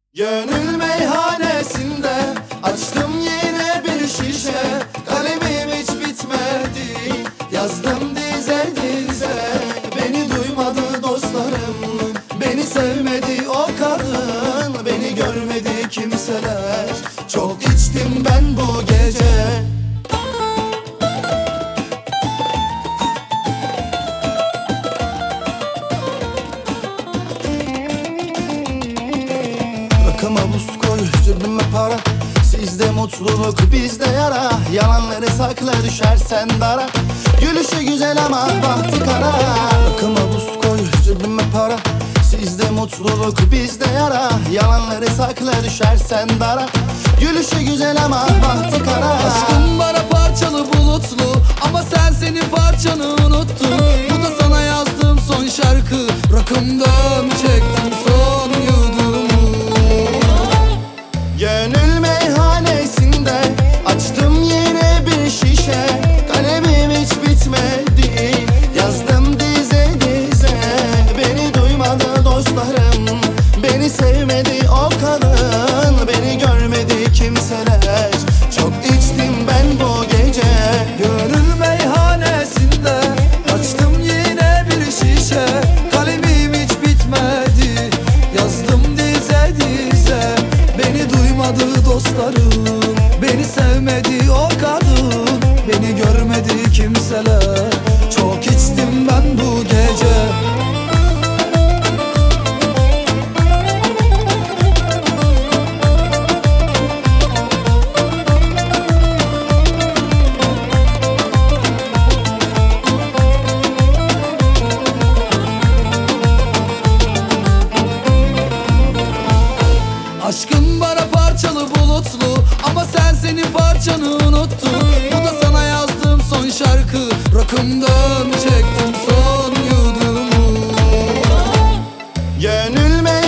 Gönül meyhanesinde açtım yine bir şişe. Kalemim hiç bitmedi, yazdım dize dize. Beni duymadı dostlarım, beni sevmedi o kadın, beni görmedi kimseler. Çok içtim ben bu gece. Rakıma buz koy, cebime para. Sizde mutluluk, bizde yara. Yalanları sakla, düşersen dara. Gülüşü güzel ama bahtı kara. Rakıma buz koy, cebime para. Sizde mutluluk, bizde yara. Yalanları sakla, düşersen dara. Gülüşü güzel ama bahtı kara. Aşkım bana parçalı bulutlu, ama sen senin parçanı unuttun. Bu da sana yazdığım son şarkı. Rakımdan çektim son yudumu. Gönül meyhanesinde açtım yine bir şişe. Kalemim hiç bitmedi, yazdım dize dize. Beni duymadı dostlarım, beni sevmedi o kadın, beni görmedi kimseler. Çok içtim ben bu gece. Gönül meyhanesinde açtım yine bir şişe. Kalemim hiç bitmedi, yazdım dize dize. Beni duymadı dostlarım, beni sevmedi o kadın, beni görmedi kimseler. Çok içtim ben bu gece. Aşkın bana parçalı bulutlu, ama sen senin parçanı unuttun. Bu da sana yazdığım son şarkı. Rakımdan çektim son yudumu. Gönül